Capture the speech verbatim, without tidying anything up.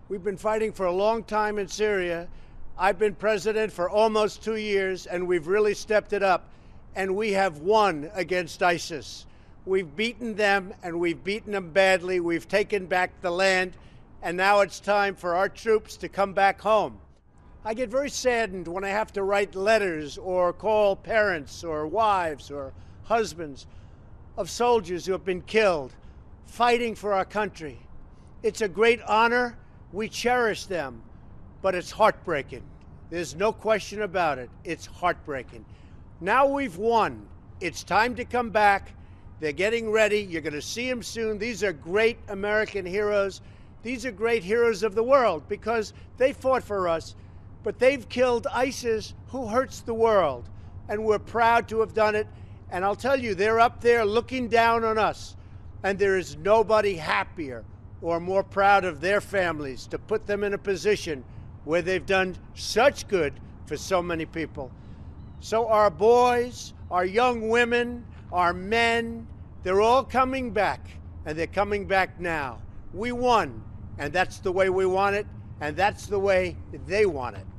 We've been fighting for a long time in Syria. I've been president for almost two years, and we've really stepped it up. And we have won against ISIS. We've beaten them, and we've beaten them badly. We've taken back the land, and now it's time for our troops to come back home. I get very saddened when I have to write letters or call parents or wives or husbands of soldiers who have been killed fighting for our country. It's a great honor. We cherish them, but it's heartbreaking. There's no question about it. It's heartbreaking. Now we've won. It's time to come back. They're getting ready. You're going to see them soon. These are great American heroes. These are great heroes of the world because they fought for us, but they've killed ISIS, who hurts the world, and we're proud to have done it. And I'll tell you, they're up there looking down on us, and there is nobody happier or more proud of their families to put them in a position where they've done such good for so many people. So our boys, our young women, our men, they're all coming back, and they're coming back now. We won, and that's the way we want it, and that's the way they want it.